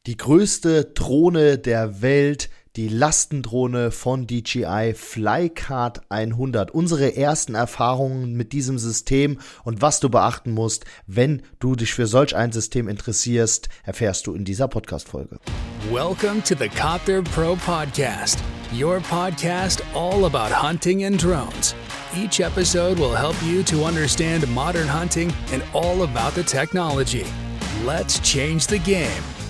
Die größte Drohne der Welt, die Lastendrohne von DJI Flycard 100. Unsere ersten Erfahrungen mit diesem System und was du beachten musst, wenn du dich für solch ein System interessierst, erfährst du in dieser Podcast-Folge. Welcome to the Copter Pro Podcast, your podcast all about hunting and drones. Each episode will help you to understand modern hunting and all about the technology. Let's change the game.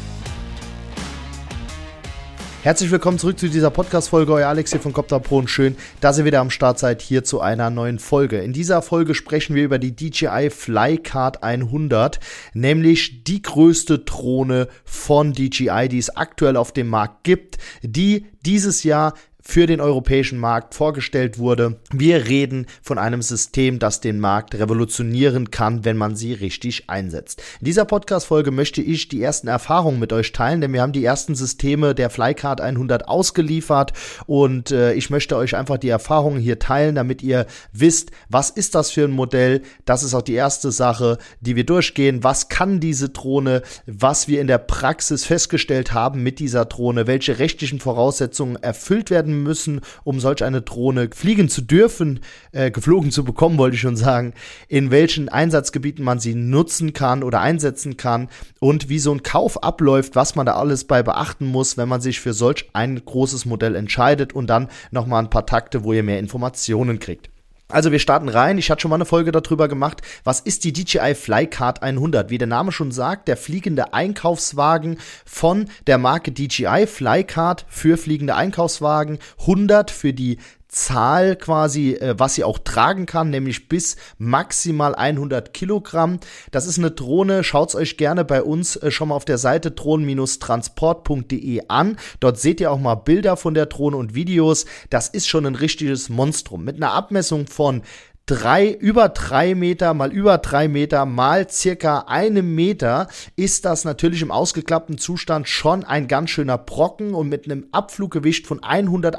Herzlich willkommen zurück zu dieser Podcast-Folge. Euer Alex hier von Copter Pro und schön, dass ihr wieder am Start seid hier zu einer neuen Folge. In dieser Folge sprechen wir über die DJI Flycard 100, nämlich die größte Drohne von DJI, die es aktuell auf dem Markt gibt, die dieses Jahr für den europäischen Markt vorgestellt wurde. Wir reden von einem System, das den Markt revolutionieren kann, wenn man sie richtig einsetzt. In dieser Podcast-Folge möchte ich die ersten Erfahrungen mit euch teilen, denn wir haben die ersten Systeme der Flycard 100 ausgeliefert und ich möchte euch einfach die Erfahrungen hier teilen, damit ihr wisst, was ist das für ein Modell. Das ist auch die erste Sache, die wir durchgehen. Was kann diese Drohne, was wir in der Praxis festgestellt haben mit dieser Drohne, welche rechtlichen Voraussetzungen erfüllt werden müssen, um solch eine Drohne fliegen zu dürfen, geflogen zu bekommen, wollte ich schon sagen, in welchen Einsatzgebieten man sie nutzen kann oder einsetzen kann und wie so ein Kauf abläuft, was man da alles bei beachten muss, wenn man sich für solch ein großes Modell entscheidet und dann nochmal ein paar Takte, wo ihr mehr Informationen kriegt. Also wir starten rein. Ich hatte schon mal eine Folge darüber gemacht, was ist die DJI Flycard 100? Wie der Name schon sagt, der fliegende Einkaufswagen von der Marke DJI, Flycard für fliegende Einkaufswagen, 100 für die Zahl quasi, was sie auch tragen kann, nämlich bis maximal 100 Kilogramm. Das ist eine Drohne, schaut's euch gerne bei uns schon mal auf der Seite drohnen-transport.de an. Dort seht ihr auch mal Bilder von der Drohne und Videos. Das ist schon ein richtiges Monstrum. Mit einer Abmessung von über 3 Meter mal über 3 Meter mal circa 1 Meter ist das natürlich im ausgeklappten Zustand schon ein ganz schöner Brocken und mit einem Abfluggewicht von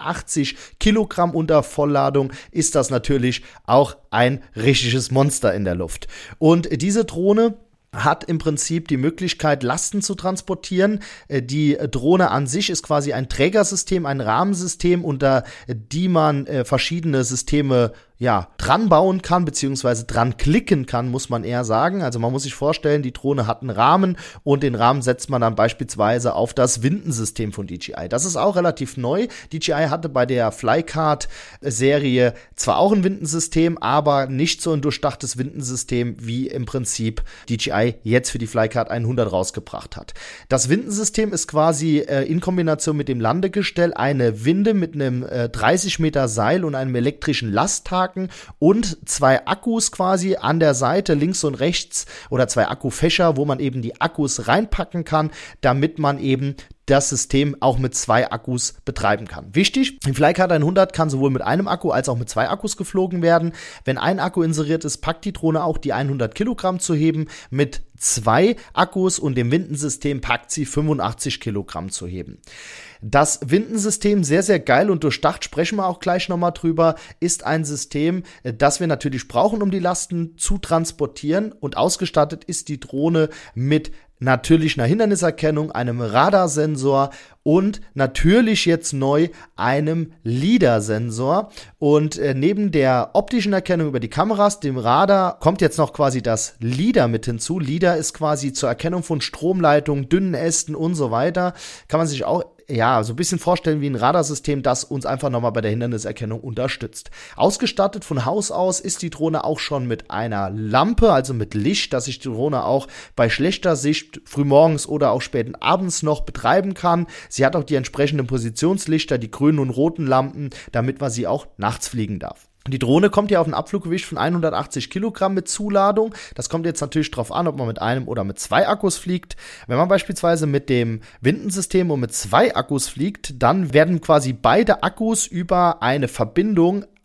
180 Kilogramm unter Vollladung ist das natürlich auch ein richtiges Monster in der Luft. Und diese Drohne hat im Prinzip die Möglichkeit, Lasten zu transportieren. Die Drohne an sich ist quasi ein Trägersystem, ein Rahmensystem, unter die man verschiedene Systeme dran bauen kann, beziehungsweise dran klicken kann, muss man eher sagen. Also man muss sich vorstellen, die Drohne hat einen Rahmen und den Rahmen setzt man dann beispielsweise auf das Windensystem von DJI. Das ist auch relativ neu. DJI hatte bei der Flycard-Serie zwar auch ein Windensystem, aber nicht so ein durchdachtes Windensystem, wie im Prinzip DJI jetzt für die Flycard 100 rausgebracht hat. Das Windensystem ist quasi in Kombination mit dem Landegestell eine Winde mit einem 30 Meter Seil und einem elektrischen Lasthaken und 2 Akkus quasi an der Seite, links und rechts, oder 2 Akkufächer, wo man eben die Akkus reinpacken kann, damit man eben das System auch mit 2 Akkus betreiben kann. Wichtig, die Flycard 100 kann sowohl mit einem Akku als auch mit 2 Akkus geflogen werden. Wenn ein Akku inseriert ist, packt die Drohne auch die 100 Kilogramm zu heben. Mit 2 Akkus und dem Windensystem packt sie 85 Kilogramm zu heben. Das Windensystem, sehr, sehr geil und durchdacht, sprechen wir auch gleich nochmal drüber, ist ein System, das wir natürlich brauchen, um die Lasten zu transportieren, und ausgestattet ist die Drohne mit natürlich einer Hinderniserkennung, einem Radarsensor und natürlich jetzt neu einem LiDAR-Sensor. Und neben der optischen Erkennung über die Kameras, dem Radar, kommt jetzt noch quasi das LiDAR mit hinzu. LiDAR ist quasi zur Erkennung von Stromleitungen, dünnen Ästen und so weiter. Kann man sich auch so ein bisschen vorstellen wie ein Radarsystem, das uns einfach nochmal bei der Hinderniserkennung unterstützt. Ausgestattet von Haus aus ist die Drohne auch schon mit einer Lampe, also mit Licht, dass ich die Drohne auch bei schlechter Sicht frühmorgens oder auch späten abends noch betreiben kann. Sie hat auch die entsprechenden Positionslichter, die grünen und roten Lampen, damit man sie auch nachts fliegen darf. Die Drohne kommt ja auf ein Abfluggewicht von 180 Kilogramm mit Zuladung. Das kommt jetzt natürlich drauf an, ob man mit einem oder mit 2 Akkus fliegt. Wenn man beispielsweise mit dem Windensystem und mit 2 Akkus fliegt, dann werden quasi beide Akkus über eine Verbindung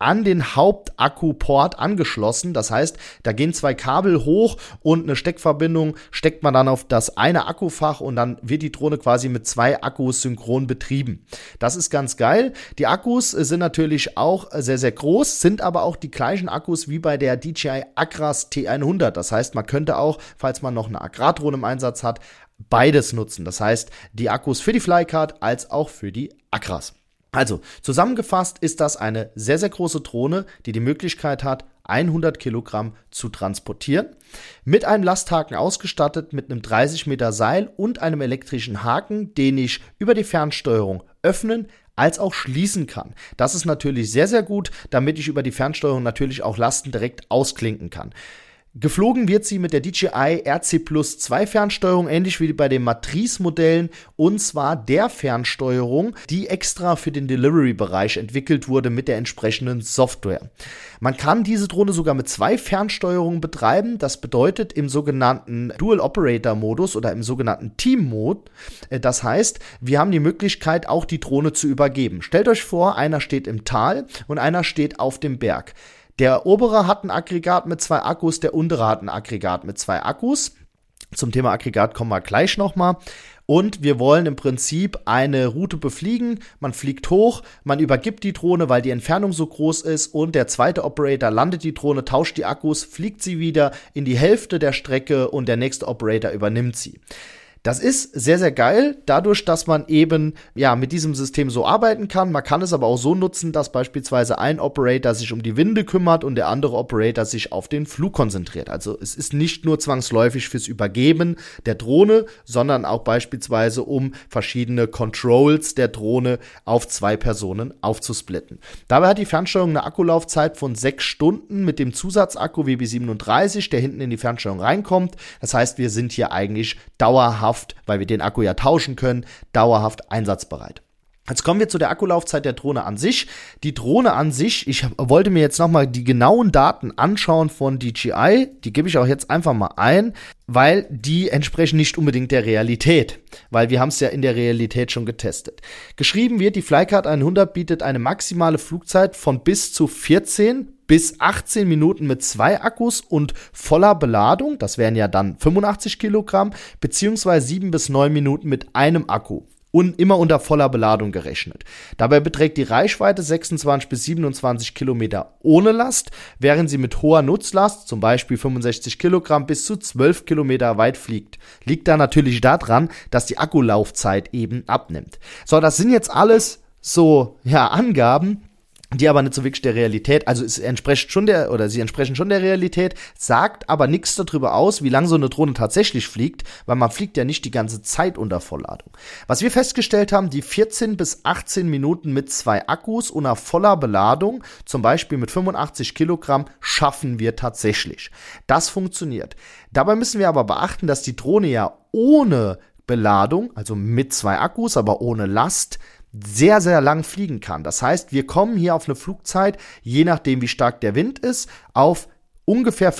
an den Hauptakkuport angeschlossen. Das heißt, da gehen 2 Kabel hoch und eine Steckverbindung steckt man dann auf das eine Akkufach und dann wird die Drohne quasi mit 2 Akkus synchron betrieben. Das ist ganz geil. Die Akkus sind natürlich auch sehr, sehr groß, sind aber auch die gleichen Akkus wie bei der DJI Acras T100. Das heißt, man könnte auch, falls man noch eine Agrardrohne im Einsatz hat, beides nutzen. Das heißt, die Akkus für die Flycard als auch für die Acras. Also, zusammengefasst ist das eine sehr, sehr große Drohne, die Möglichkeit hat, 100 Kilogramm zu transportieren, mit einem Lasthaken ausgestattet, mit einem 30 Meter Seil und einem elektrischen Haken, den ich über die Fernsteuerung öffnen als auch schließen kann. Das ist natürlich sehr, sehr gut, damit ich über die Fernsteuerung natürlich auch Lasten direkt ausklinken kann. Geflogen wird sie mit der DJI RC+2 Fernsteuerung, ähnlich wie bei den Matrice-Modellen, und zwar der Fernsteuerung, die extra für den Delivery-Bereich entwickelt wurde mit der entsprechenden Software. Man kann diese Drohne sogar mit 2 Fernsteuerungen betreiben. Das bedeutet im sogenannten Dual-Operator-Modus oder im sogenannten Team-Mode. Das heißt, wir haben die Möglichkeit, auch die Drohne zu übergeben. Stellt euch vor, einer steht im Tal und einer steht auf dem Berg. Der obere hat ein Aggregat mit 2 Akkus, der untere hat ein Aggregat mit 2 Akkus. Zum Thema Aggregat kommen wir gleich nochmal. Und wir wollen im Prinzip eine Route befliegen. Man fliegt hoch, man übergibt die Drohne, weil die Entfernung so groß ist. Und der zweite Operator landet die Drohne, tauscht die Akkus, fliegt sie wieder in die Hälfte der Strecke und der nächste Operator übernimmt sie. Das ist sehr, sehr geil, dadurch, dass man eben mit diesem System so arbeiten kann. Man kann es aber auch so nutzen, dass beispielsweise ein Operator sich um die Winde kümmert und der andere Operator sich auf den Flug konzentriert. Also es ist nicht nur zwangsläufig fürs Übergeben der Drohne, sondern auch beispielsweise um verschiedene Controls der Drohne auf 2 Personen aufzusplitten. Dabei hat die Fernsteuerung eine Akkulaufzeit von 6 Stunden mit dem Zusatzakku WB37, der hinten in die Fernsteuerung reinkommt. Das heißt, wir sind hier eigentlich dauerhaft, weil wir den Akku ja tauschen können, dauerhaft einsatzbereit. Jetzt kommen wir zu der Akkulaufzeit der Drohne an sich. Die Drohne an sich, ich wollte mir jetzt nochmal die genauen Daten anschauen von DJI. Die gebe ich auch jetzt einfach mal ein, weil die entsprechen nicht unbedingt der Realität. Weil wir haben es ja in der Realität schon getestet. Geschrieben wird, die Flycard 100 bietet eine maximale Flugzeit von bis zu 14 bis 18 Minuten mit 2 Akkus und voller Beladung, das wären ja dann 85 Kilogramm, beziehungsweise 7 bis 9 Minuten mit einem Akku. Und immer unter voller Beladung gerechnet. Dabei beträgt die Reichweite 26 bis 27 Kilometer ohne Last, während sie mit hoher Nutzlast, zum Beispiel 65 Kilogramm, bis zu 12 Kilometer weit fliegt. Liegt da natürlich daran, dass die Akkulaufzeit eben abnimmt. So, das sind jetzt alles so, Angaben, die aber nicht so wirklich der Realität, also sie entsprechen schon der Realität, sagt aber nichts darüber aus, wie lange so eine Drohne tatsächlich fliegt, weil man fliegt ja nicht die ganze Zeit unter Vollladung. Was wir festgestellt haben, die 14 bis 18 Minuten mit 2 Akkus unter voller Beladung, zum Beispiel mit 85 Kilogramm, schaffen wir tatsächlich. Das funktioniert. Dabei müssen wir aber beachten, dass die Drohne ja ohne Beladung, also mit 2 Akkus, aber ohne Last, sehr, sehr lang fliegen kann. Das heißt, wir kommen hier auf eine Flugzeit, je nachdem wie stark der Wind ist, auf ungefähr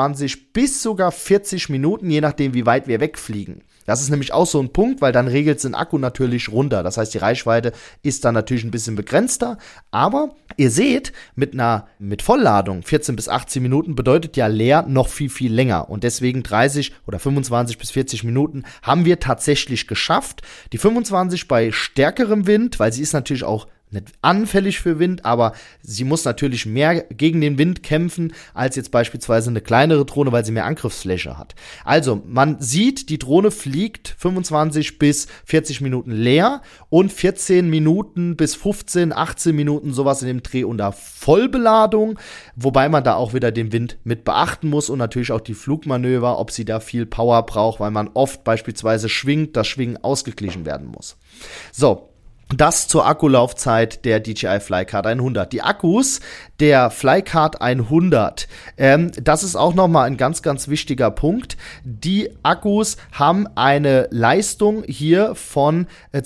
25 bis sogar 40 Minuten, je nachdem wie weit wir wegfliegen. Das ist nämlich auch so ein Punkt, weil dann regelt es den Akku natürlich runter. Das heißt, die Reichweite ist dann natürlich ein bisschen begrenzter. Aber ihr seht, mit Vollladung 14 bis 18 Minuten bedeutet ja leer noch viel, viel länger. Und deswegen 30 oder 25 bis 40 Minuten haben wir tatsächlich geschafft. Die 25 bei stärkerem Wind, weil sie ist natürlich auch nicht anfällig für Wind, aber sie muss natürlich mehr gegen den Wind kämpfen als jetzt beispielsweise eine kleinere Drohne, weil sie mehr Angriffsfläche hat. Also man sieht, die Drohne fliegt 25 bis 40 Minuten leer und 14 Minuten bis 15, 18 Minuten sowas in dem Dreh unter Vollbeladung, wobei man da auch wieder den Wind mit beachten muss und natürlich auch die Flugmanöver, ob sie da viel Power braucht, weil man oft beispielsweise schwingt, das Schwingen ausgeglichen werden muss. So. Das zur Akkulaufzeit der DJI Flycard 100. Die Akkus der Flycard 100, das ist auch nochmal ein ganz, ganz wichtiger Punkt. Die Akkus haben eine Leistung hier von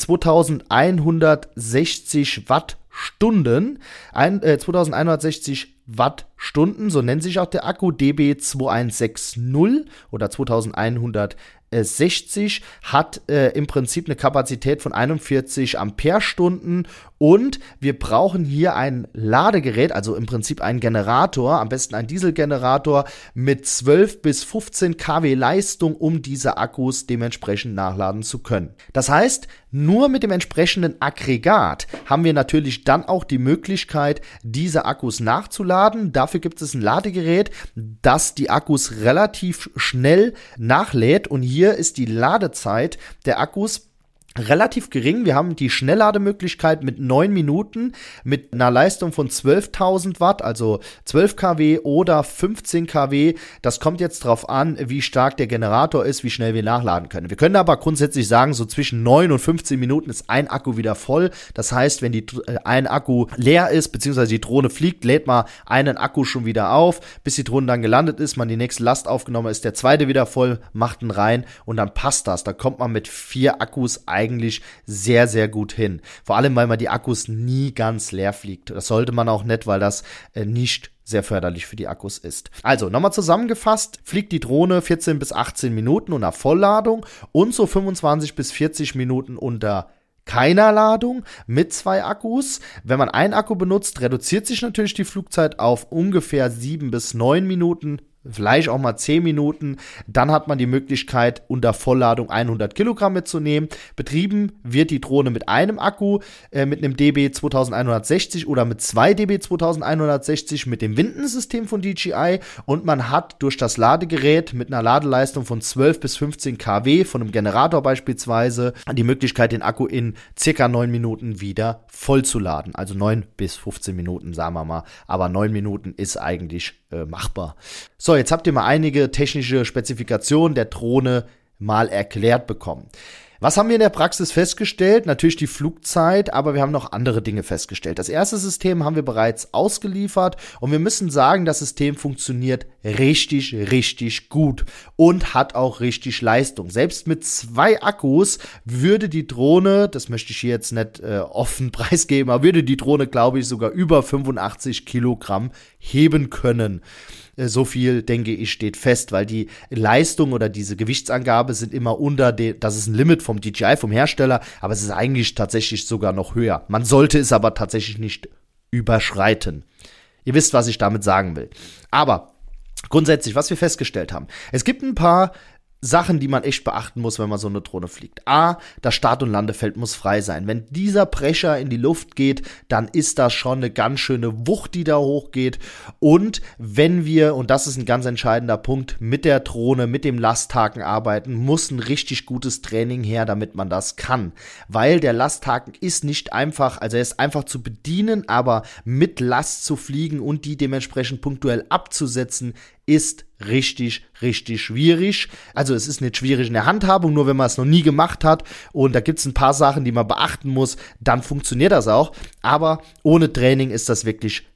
2160 Wattstunden. 2160 Wattstunden, so nennt sich auch der Akku, DB2160 oder 2160 60, hat im Prinzip eine Kapazität von 41 Ampere-Stunden und wir brauchen hier ein Ladegerät, also im Prinzip einen Generator, am besten ein Dieselgenerator mit 12 bis 15 kW Leistung, um diese Akkus dementsprechend nachladen zu können. Das heißt, nur mit dem entsprechenden Aggregat haben wir natürlich dann auch die Möglichkeit, diese Akkus nachzuladen. Dafür gibt es ein Ladegerät, das die Akkus relativ schnell nachlädt und hier ist die Ladezeit der Akkus relativ gering. Wir haben die Schnelllademöglichkeit mit 9 Minuten mit einer Leistung von 12.000 Watt, also 12 kW oder 15 kW. Das kommt jetzt drauf an, wie stark der Generator ist, wie schnell wir nachladen können. Wir können aber grundsätzlich sagen, so zwischen 9 und 15 Minuten ist ein Akku wieder voll. Das heißt, wenn ein Akku leer ist, beziehungsweise die Drohne fliegt, lädt man einen Akku schon wieder auf, bis die Drohne dann gelandet ist, man die nächste Last aufgenommen ist, der zweite wieder voll, macht ihn rein und dann passt das. Da kommt man mit 4 Akkus eigentlich sehr, sehr gut hin. Vor allem, weil man die Akkus nie ganz leer fliegt. Das sollte man auch nicht, weil das nicht sehr förderlich für die Akkus ist. Also, nochmal zusammengefasst, fliegt die Drohne 14 bis 18 Minuten unter Vollladung und so 25 bis 40 Minuten unter keiner Ladung mit 2 Akkus. Wenn man einen Akku benutzt, reduziert sich natürlich die Flugzeit auf ungefähr 7 bis 9 Minuten, vielleicht auch mal 10 Minuten. Dann hat man die Möglichkeit, unter Vollladung 100 Kilogramm mitzunehmen. Betrieben wird die Drohne mit einem Akku, mit einem DB 2160 oder mit 2 DB 2160 mit dem Windensystem von DJI. Und man hat durch das Ladegerät mit einer Ladeleistung von 12 bis 15 kW, von einem Generator beispielsweise, die Möglichkeit, den Akku in circa 9 Minuten wieder voll zu laden. Also 9 bis 15 Minuten, sagen wir mal. Aber 9 Minuten ist eigentlich machbar. So, jetzt habt ihr mal einige technische Spezifikationen der Drohne mal erklärt bekommen. Was haben wir in der Praxis festgestellt? Natürlich die Flugzeit, aber wir haben noch andere Dinge festgestellt. Das erste System haben wir bereits ausgeliefert und wir müssen sagen, das System funktioniert richtig, richtig gut und hat auch richtig Leistung. Selbst mit 2 Akkus würde die Drohne, das möchte ich hier jetzt nicht offen preisgeben, aber würde die Drohne, glaube ich, sogar über 85 Kilogramm heben können. So viel, denke ich, steht fest, weil die Leistung oder diese Gewichtsangabe sind immer das ist ein Limit vom DJI, vom Hersteller, aber es ist eigentlich tatsächlich sogar noch höher. Man sollte es aber tatsächlich nicht überschreiten. Ihr wisst, was ich damit sagen will. Aber grundsätzlich, was wir festgestellt haben, es gibt ein paar Sachen, die man echt beachten muss, wenn man so eine Drohne fliegt. A, das Start- und Landefeld muss frei sein. Wenn dieser Brecher in die Luft geht, dann ist das schon eine ganz schöne Wucht, die da hochgeht. Und wenn wir, und das ist ein ganz entscheidender Punkt, mit der Drohne, mit dem Lasthaken arbeiten, muss ein richtig gutes Training her, damit man das kann. Weil der Lasthaken ist nicht einfach, also er ist einfach zu bedienen, aber mit Last zu fliegen und die dementsprechend punktuell abzusetzen, ist richtig, richtig schwierig. Also es ist nicht schwierig in der Handhabung, nur wenn man es noch nie gemacht hat und da gibt es ein paar Sachen, die man beachten muss, dann funktioniert das auch. Aber ohne Training ist das wirklich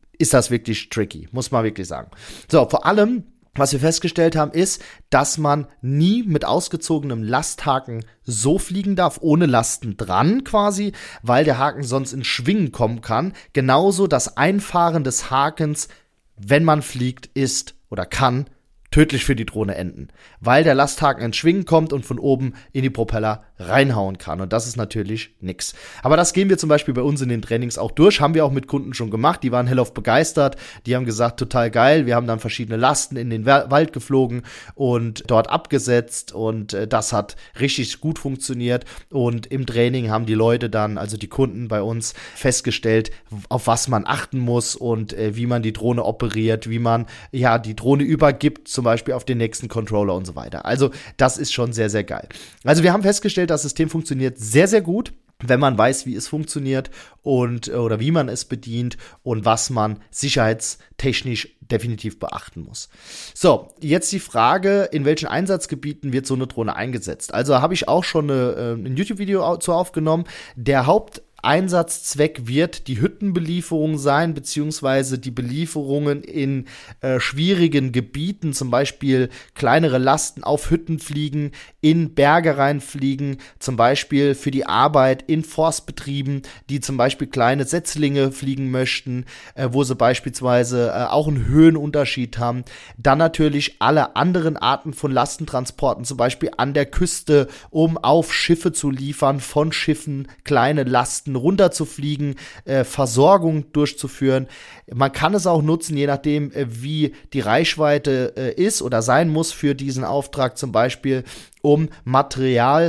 tricky, muss man wirklich sagen. So, vor allem, was wir festgestellt haben, ist, dass man nie mit ausgezogenem Lasthaken so fliegen darf, ohne Lasten dran quasi, weil der Haken sonst ins Schwingen kommen kann. Genauso das Einfahren des Hakens, wenn man fliegt, ist oder kann tödlich für die Drohne enden, weil der Lasthaken ins Schwingen kommt und von oben in die Propeller reinhauen kann und das ist natürlich nix. Aber das gehen wir zum Beispiel bei uns in den Trainings auch durch, haben wir auch mit Kunden schon gemacht, die waren hellauf begeistert, die haben gesagt, total geil, wir haben dann verschiedene Lasten in den Wald geflogen und dort abgesetzt und das hat richtig gut funktioniert und im Training haben die Leute dann, also die Kunden bei uns, festgestellt, auf was man achten muss und wie man die Drohne operiert, wie man ja die Drohne übergibt, zum Beispiel auf den nächsten Controller und so weiter. Also das ist schon sehr, sehr geil. Also wir haben festgestellt, das System funktioniert sehr, sehr gut, wenn man weiß, wie es funktioniert und oder wie man es bedient und was man sicherheitstechnisch definitiv beachten muss. So, jetzt die Frage, in welchen Einsatzgebieten wird so eine Drohne eingesetzt? Also habe ich auch schon ein YouTube-Video zu aufgenommen. Der Haupteinsatzzweck wird die Hüttenbelieferung sein, beziehungsweise die Belieferungen in schwierigen Gebieten, zum Beispiel kleinere Lasten auf Hütten fliegen, in Berge reinfliegen, zum Beispiel für die Arbeit in Forstbetrieben, die zum Beispiel kleine Setzlinge fliegen möchten, wo sie beispielsweise auch einen Höhenunterschied haben. Dann natürlich alle anderen Arten von Lastentransporten, zum Beispiel an der Küste, um auf Schiffe zu liefern, von Schiffen kleine Lasten runterzufliegen, Versorgung durchzuführen. Man kann es auch nutzen, je nachdem, wie die Reichweite ist oder sein muss für diesen Auftrag, zum Beispiel um Material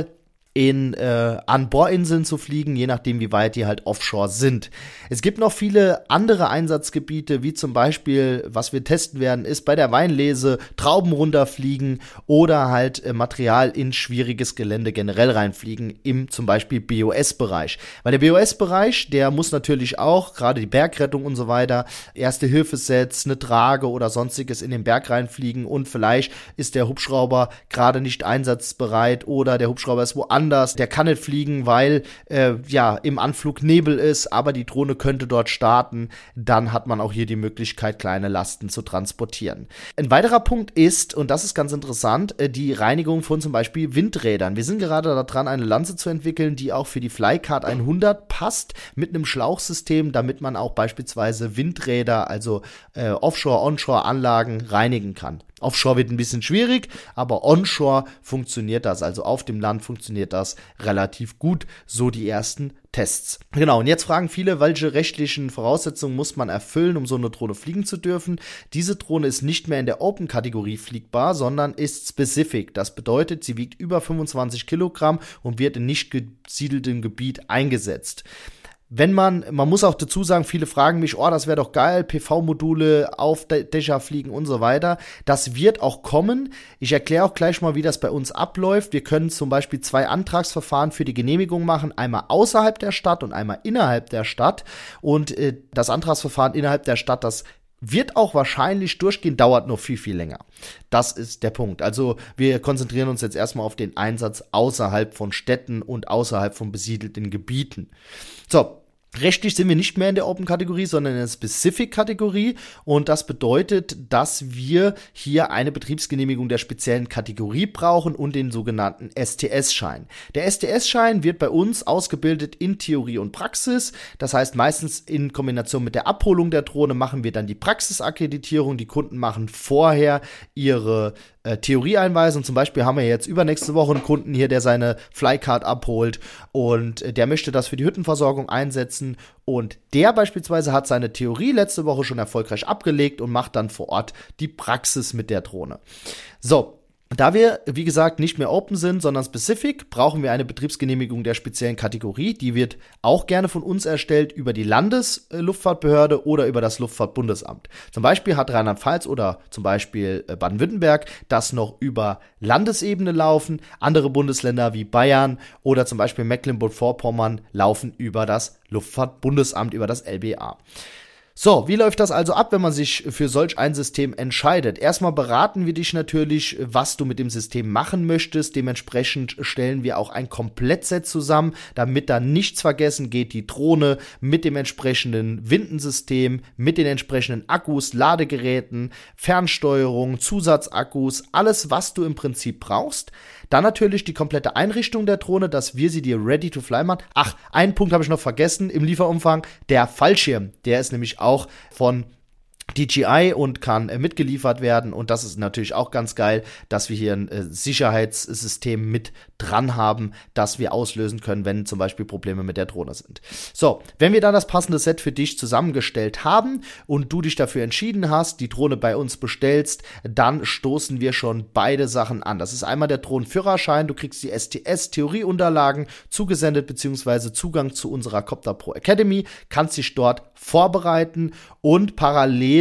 an Bohrinseln zu fliegen, je nachdem, wie weit die halt offshore sind. Es gibt noch viele andere Einsatzgebiete, wie zum Beispiel, was wir testen werden, ist bei der Weinlese Trauben runterfliegen oder halt Material in schwieriges Gelände generell reinfliegen, im zum Beispiel BOS-Bereich. Weil der BOS-Bereich, der muss natürlich auch, gerade die Bergrettung und so weiter, Erste-Hilfe-Sets, eine Trage oder sonstiges in den Berg reinfliegen und vielleicht ist der Hubschrauber gerade nicht einsatzbereit oder der Hubschrauber ist woanders. Der kann nicht fliegen, weil im Anflug Nebel ist, aber die Drohne könnte dort starten. Dann hat man auch hier die Möglichkeit, kleine Lasten zu transportieren. Ein weiterer Punkt ist, und das ist ganz interessant, die Reinigung von zum Beispiel Windrädern. Wir sind gerade daran, eine Lanze zu entwickeln, die auch für die Flycard 100 passt, mit einem Schlauchsystem, damit man auch beispielsweise Windräder, also Offshore-Onshore-Anlagen reinigen kann. Offshore wird ein bisschen schwierig, aber onshore funktioniert das, also auf dem Land funktioniert das relativ gut, so die ersten Tests. Genau, und jetzt fragen viele, welche rechtlichen Voraussetzungen muss man erfüllen, um so eine Drohne fliegen zu dürfen. Diese Drohne ist nicht mehr in der Open-Kategorie fliegbar, sondern ist Specific. Das bedeutet, sie wiegt über 25 Kilogramm und wird in nicht gesiedeltem Gebiet eingesetzt. Man muss auch dazu sagen, viele fragen mich, das wäre doch geil, PV-Module auf Dächer fliegen und so weiter. Das wird auch kommen. Ich erkläre auch gleich mal, wie das bei uns abläuft. Wir können zum Beispiel 2 Antragsverfahren für die Genehmigung machen, einmal außerhalb der Stadt und einmal innerhalb der Stadt. Und das Antragsverfahren innerhalb der Stadt, das wird auch wahrscheinlich durchgehen, dauert nur viel, viel länger. Das ist der Punkt. Also wir konzentrieren uns jetzt erstmal auf den Einsatz außerhalb von Städten und außerhalb von besiedelten Gebieten. So. Rechtlich sind wir nicht mehr in der Open-Kategorie, sondern in der Specific-Kategorie und das bedeutet, dass wir hier eine Betriebsgenehmigung der speziellen Kategorie brauchen und den sogenannten STS-Schein. Der STS-Schein wird bei uns ausgebildet in Theorie und Praxis, das heißt meistens in Kombination mit der Abholung der Drohne machen wir dann die Praxisakkreditierung, die Kunden machen vorher ihre Theorieeinweisung. Zum Beispiel haben wir jetzt übernächste Woche einen Kunden hier, der seine Flycard abholt und der möchte das für die Hüttenversorgung einsetzen und der beispielsweise hat seine Theorie letzte Woche schon erfolgreich abgelegt und macht dann vor Ort die Praxis mit der Drohne. So. Da wir, wie gesagt, nicht mehr Open sind, sondern Specific, brauchen wir eine Betriebsgenehmigung der speziellen Kategorie. Die wird auch gerne von uns erstellt über die Landesluftfahrtbehörde oder über das Luftfahrtbundesamt. Zum Beispiel hat Rheinland-Pfalz oder zum Beispiel Baden-Württemberg das noch über Landesebene laufen. Andere Bundesländer wie Bayern oder zum Beispiel Mecklenburg-Vorpommern laufen über das Luftfahrtbundesamt, über das LBA. So, wie läuft das also ab, wenn man sich für solch ein System entscheidet? Erstmal beraten wir dich natürlich, was du mit dem System machen möchtest. Dementsprechend stellen wir auch ein Komplettset zusammen, damit da nichts vergessen geht. Die Drohne mit dem entsprechenden Windensystem, mit den entsprechenden Akkus, Ladegeräten, Fernsteuerung, Zusatzakkus, alles, was du im Prinzip brauchst. Dann natürlich die komplette Einrichtung der Drohne, dass wir sie dir ready to fly machen. Ach, einen Punkt habe ich noch vergessen im Lieferumfang. Der Fallschirm, der ist nämlich auch von DJI und kann mitgeliefert werden und das ist natürlich auch ganz geil, dass wir hier ein Sicherheitssystem mit dran haben, das wir auslösen können, wenn zum Beispiel Probleme mit der Drohne sind. So, wenn wir dann das passende Set für dich zusammengestellt haben und du dich dafür entschieden hast, die Drohne bei uns bestellst, dann stoßen wir schon beide Sachen an. Das ist einmal der Drohnenführerschein, du kriegst die STS-Theorieunterlagen zugesendet bzw. Zugang zu unserer Copter Pro Academy, kannst dich dort vorbereiten und parallel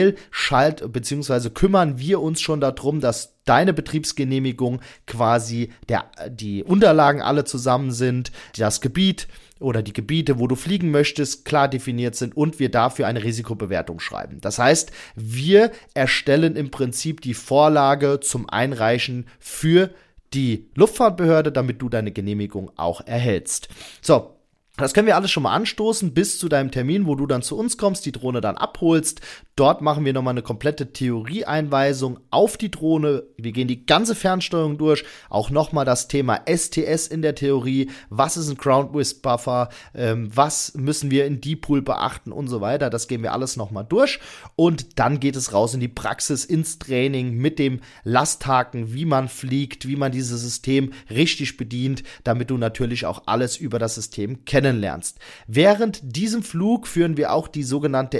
bzw. kümmern wir uns schon darum, dass deine Betriebsgenehmigung quasi die Unterlagen alle zusammen sind, das Gebiet oder die Gebiete, wo du fliegen möchtest, klar definiert sind und wir dafür eine Risikobewertung schreiben. Das heißt, wir erstellen im Prinzip die Vorlage zum Einreichen für die Luftfahrtbehörde, damit du deine Genehmigung auch erhältst. So. Das können wir alles schon mal anstoßen bis zu deinem Termin, wo du dann zu uns kommst, die Drohne dann abholst. Dort machen wir nochmal eine komplette Theorieeinweisung auf die Drohne. Wir gehen die ganze Fernsteuerung durch, auch nochmal das Thema STS in der Theorie. Was ist ein Ground Wisp Buffer? Was müssen wir in Deep Pool beachten und so weiter. Das gehen wir alles nochmal durch. Und dann geht es raus in die Praxis, ins Training mit dem Lasthaken, wie man fliegt, wie man dieses System richtig bedient, damit du natürlich auch alles über das System kennenlernst. Während diesem Flug führen wir auch die sogenannte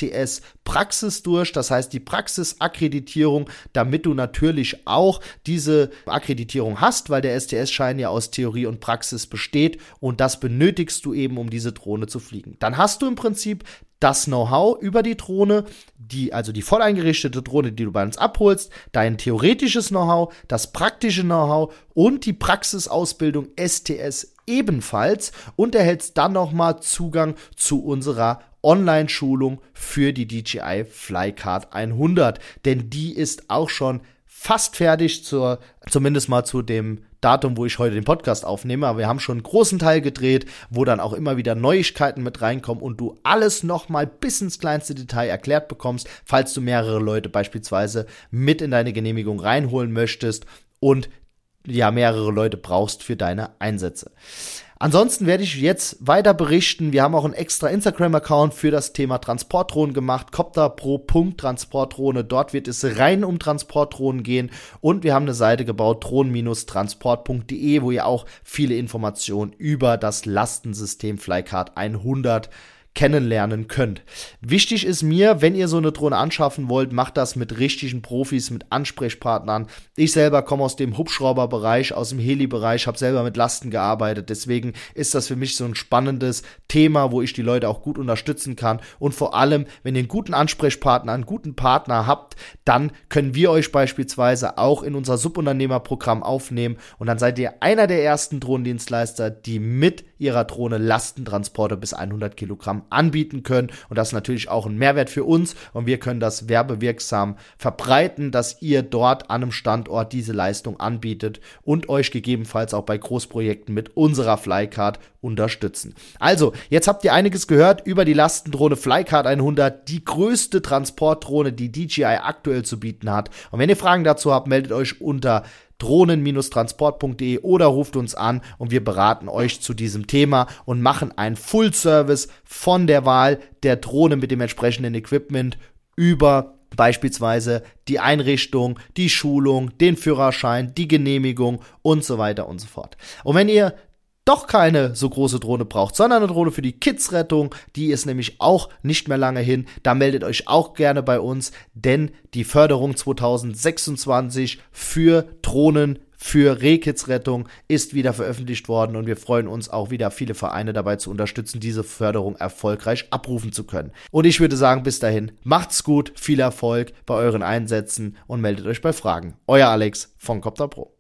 STS-Praxis durch, das heißt die Praxisakkreditierung, damit du natürlich auch diese Akkreditierung hast, weil der STS-Schein ja aus Theorie und Praxis besteht und das benötigst du eben, um diese Drohne zu fliegen. Dann hast du im Prinzip das Know-how über die Drohne, also die voll eingerichtete Drohne, die du bei uns abholst, dein theoretisches Know-how, das praktische Know-how und die Praxisausbildung STS ebenfalls und erhältst dann nochmal Zugang zu unserer Online-Schulung für die DJI Flycard 100, denn die ist auch schon fast fertig, zumindest mal zu dem Datum, wo ich heute den Podcast aufnehme, aber wir haben schon einen großen Teil gedreht, wo dann auch immer wieder Neuigkeiten mit reinkommen und du alles nochmal bis ins kleinste Detail erklärt bekommst, falls du mehrere Leute beispielsweise mit in deine Genehmigung reinholen möchtest und ja mehrere Leute brauchst für deine Einsätze. Ansonsten werde ich jetzt weiter berichten. Wir haben auch einen extra Instagram-Account für das Thema Transportdrohnen gemacht, copterpro.transportdrohne. Dort wird es rein um Transportdrohnen gehen und wir haben eine Seite gebaut, drohnen-transport.de, wo ihr auch viele Informationen über das Lastensystem Flycard 100 kennenlernen könnt. Wichtig ist mir, wenn ihr so eine Drohne anschaffen wollt, macht das mit richtigen Profis, mit Ansprechpartnern. Ich selber komme aus dem Hubschrauberbereich, aus dem Heli-Bereich, habe selber mit Lasten gearbeitet. Deswegen ist das für mich so ein spannendes Thema, wo ich die Leute auch gut unterstützen kann. Und vor allem, wenn ihr einen guten Ansprechpartner, einen guten Partner habt, dann können wir euch beispielsweise auch in unser Subunternehmerprogramm aufnehmen und dann seid ihr einer der ersten Drohnendienstleister, die mit ihrer Drohne Lastentransporte bis 100 Kilogramm anbieten können und das ist natürlich auch ein Mehrwert für uns und wir können das werbewirksam verbreiten, dass ihr dort an einem Standort diese Leistung anbietet und euch gegebenenfalls auch bei Großprojekten mit unserer Flycard unterstützen. Also, jetzt habt ihr einiges gehört über die Lastendrohne Flycard 100, die größte Transportdrohne, die DJI aktuell zu bieten hat. Und wenn ihr Fragen dazu habt, meldet euch unter drohnen-transport.de oder ruft uns an und wir beraten euch zu diesem Thema und machen einen Full-Service von der Wahl der Drohne mit dem entsprechenden Equipment über beispielsweise die Einrichtung, die Schulung, den Führerschein, die Genehmigung und so weiter und so fort. Und wenn ihr doch keine so große Drohne braucht, sondern eine Drohne für die Kids-Rettung, die ist nämlich auch nicht mehr lange hin, da meldet euch auch gerne bei uns, denn die Förderung 2026 für Drohnen für Rehkids-Rettung ist wieder veröffentlicht worden und wir freuen uns auch wieder viele Vereine dabei zu unterstützen, diese Förderung erfolgreich abrufen zu können. Und ich würde sagen, bis dahin, macht's gut, viel Erfolg bei euren Einsätzen und meldet euch bei Fragen. Euer Alex von Copter Pro.